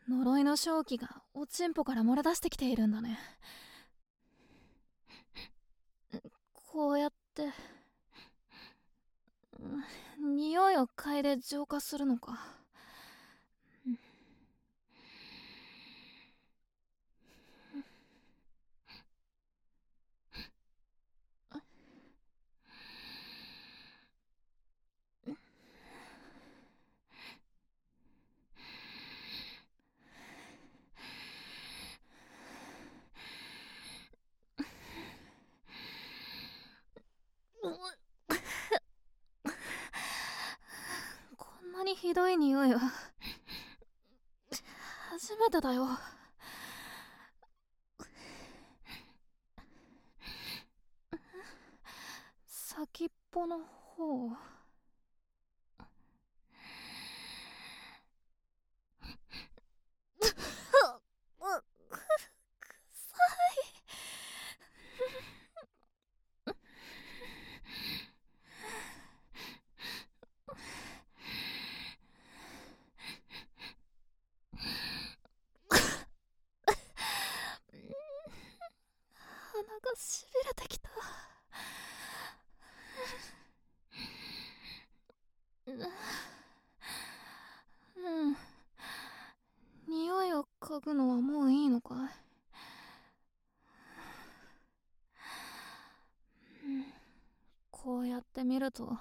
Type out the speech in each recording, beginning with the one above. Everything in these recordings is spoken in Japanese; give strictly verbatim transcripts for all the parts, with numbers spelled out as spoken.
呪いの正気がおちんぽから漏れ出してきているんだね。こうやって匂いを嗅いで浄化するのか。こんなにひどい匂いは初めてだよ。先っぽの方。鼻がしびれてきた。うん。匂いを嗅ぐのはもういいのかい？こうやって見ると、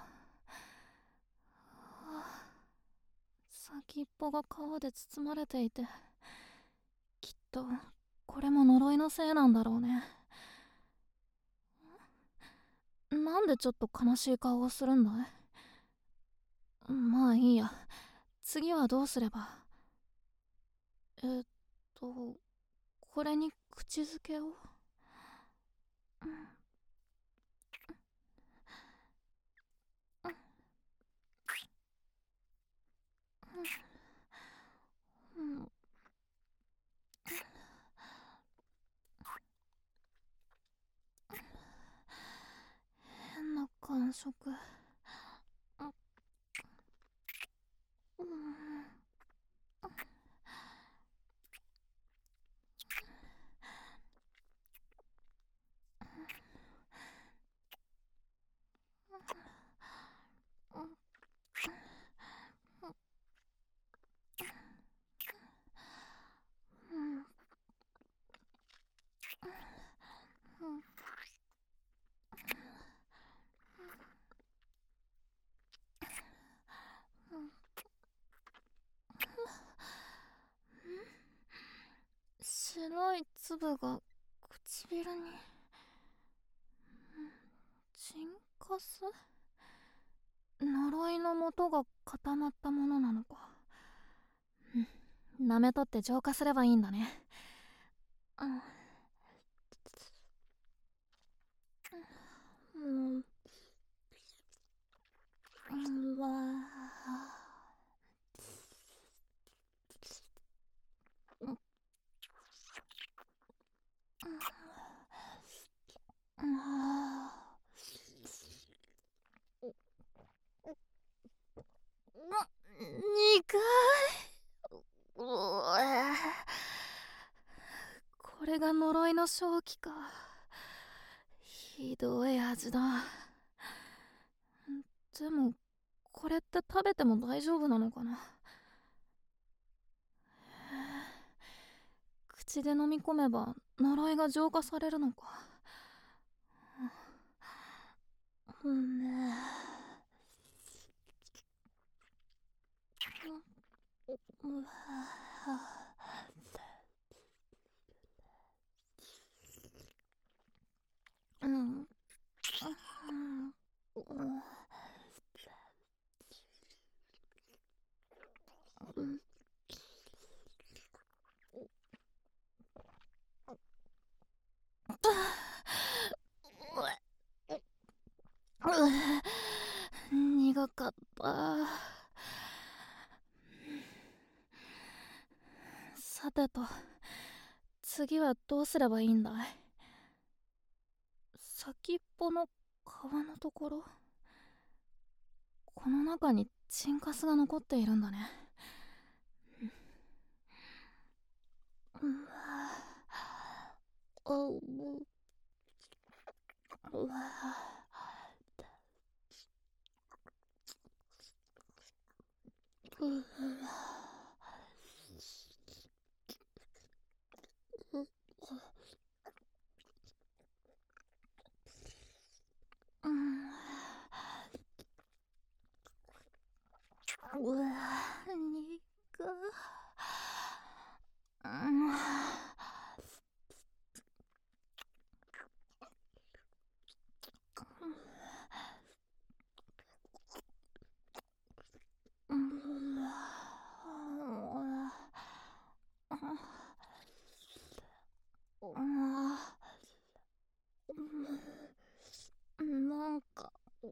先っぽが皮で包まれていて、きっとこれも呪いのせいなんだろうね。なんでちょっと悲しい顔をするんだい？まあいいや。次はどうすれば。えっとこれに口づけを。うん変な感触。うん白い粒が唇に。チンカス？呪いの元が固まったものなのか。舐めとって浄化すればいいんだね。うん。うわ苦い。うわこれが呪いの正気か。ひどい味だ。でもこれって食べても大丈夫なのかな。口で飲み込めば呪いが浄化されるのか。うんね。うわうん。苦かった。さてと、次はどうすればいいんだい？先っぽの皮のところ。この中にチンカスが残っているんだね。 なんか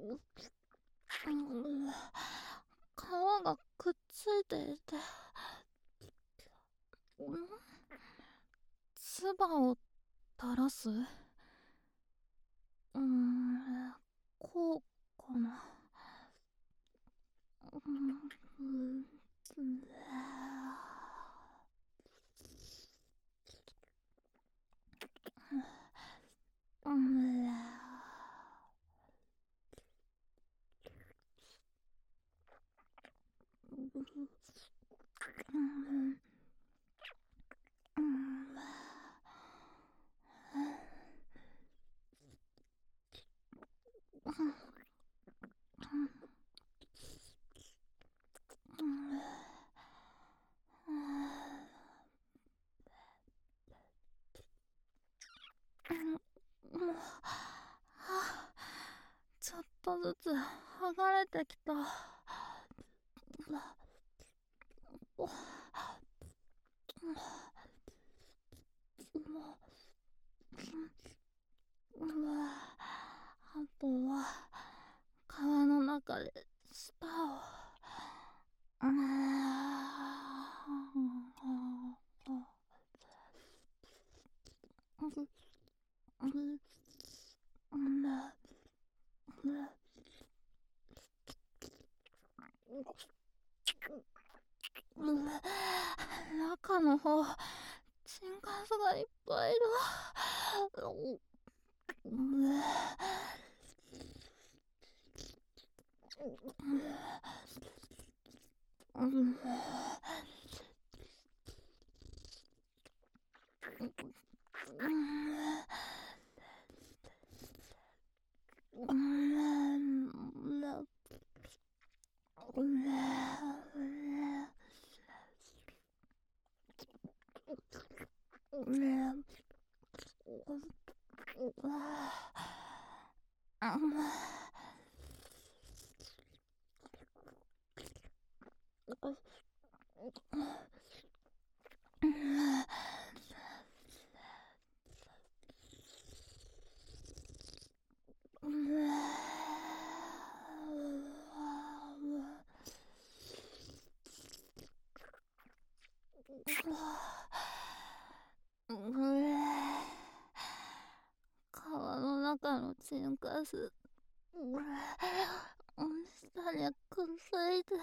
皮がくっついていて、唾を垂らす。うーん、こうかな。うん、うん、ちょっとずつ剥がれてきた。あとは皮の中で舌を。中の方、チンカスがいっぱいだ。皮の中のチンカス、舌にくっついて。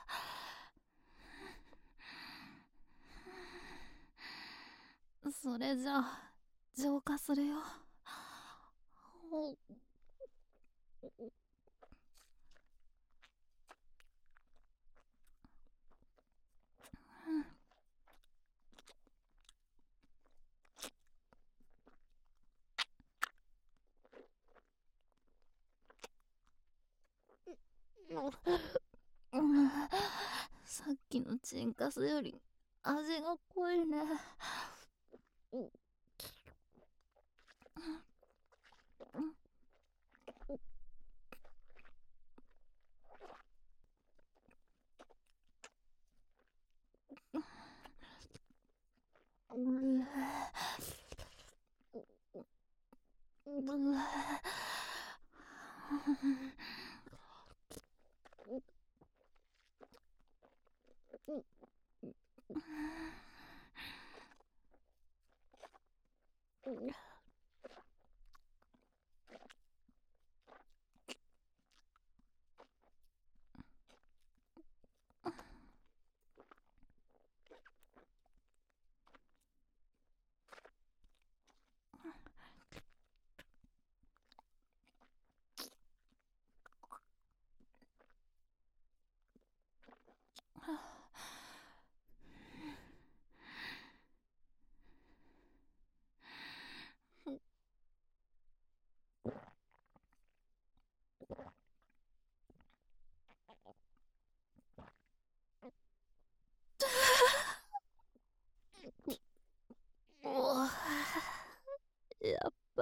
それじゃあ浄化するよ。さっきのチンカスより味が濃いね。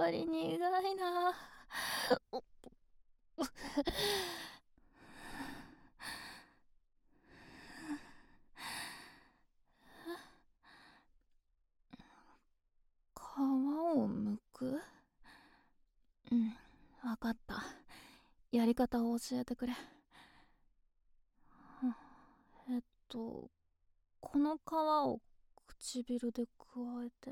ぱり苦いな。皮を剥く？うん、わかった。やり方を教えてくれ。えっとこの皮を唇で加えて。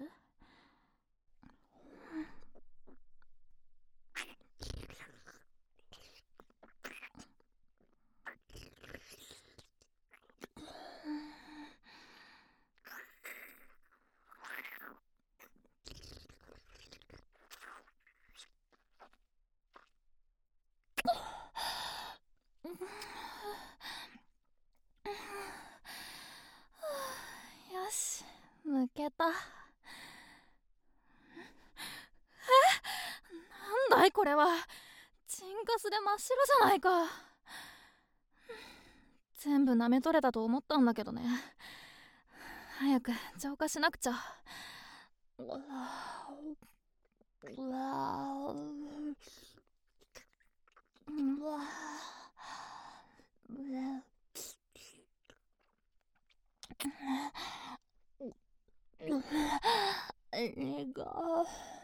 よし、むけた。なんだいこれは。チンカスで真っ白じゃないか。全部舐め取れたと思ったんだけどね。早く浄化しなくちゃ。うわうわうわえが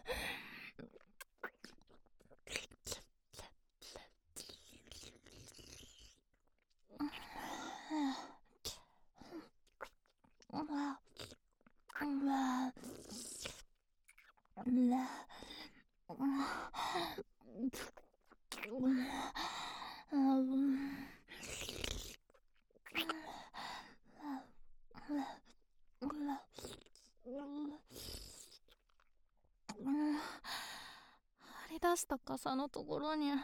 張り出した傘のところに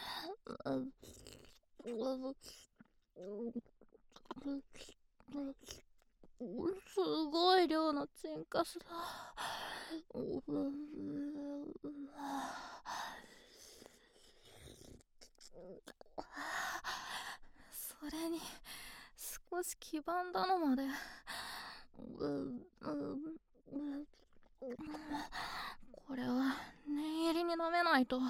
すごい量のチンカスだ。それに少し黄ばんだのまで。これは念入りに舐めないと。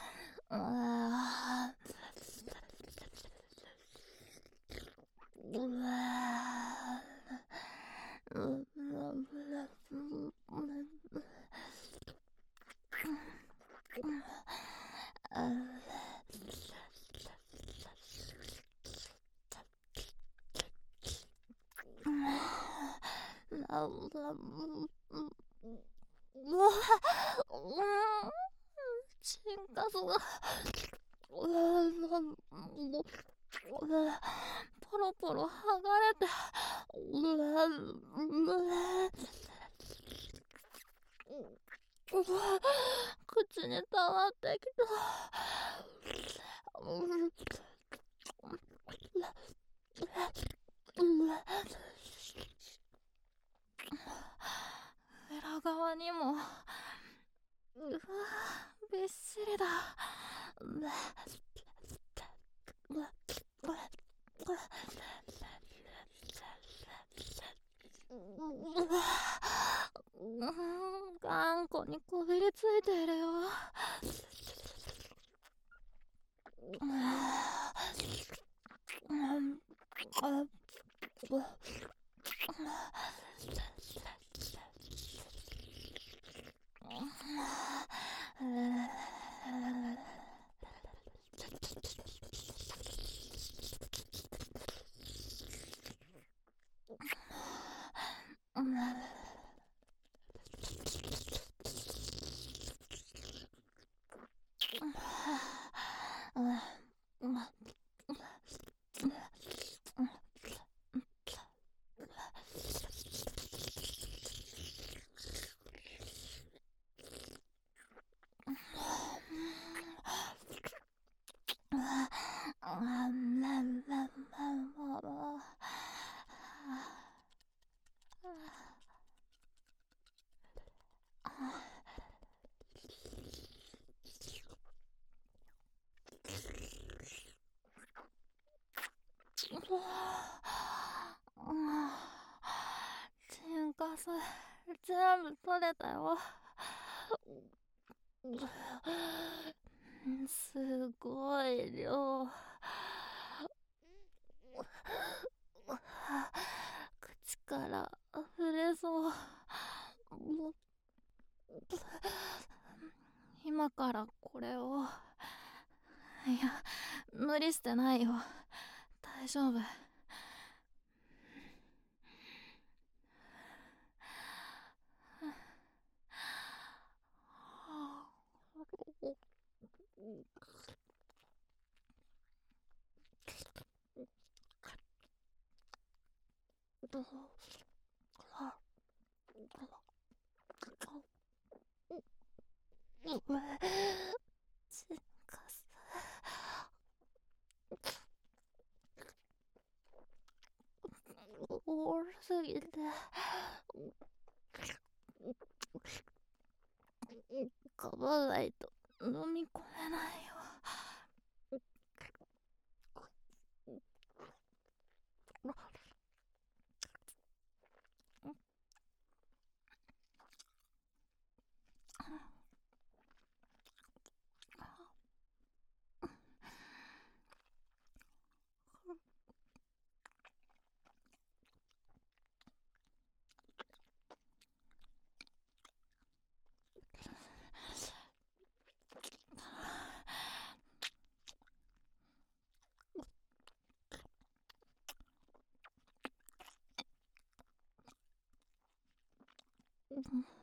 チンカスがポロポロ剥がれて口に溜まってきた。裏側にも。うわ、びっしりだ。頑固にこびりついているよ。チンカス全部取れたよ。 すごい量。口から溢れそう。今からこれを。いや、無理してないよ。大丈夫。チンカス多すぎて噛まないと飲み込めないよ。うん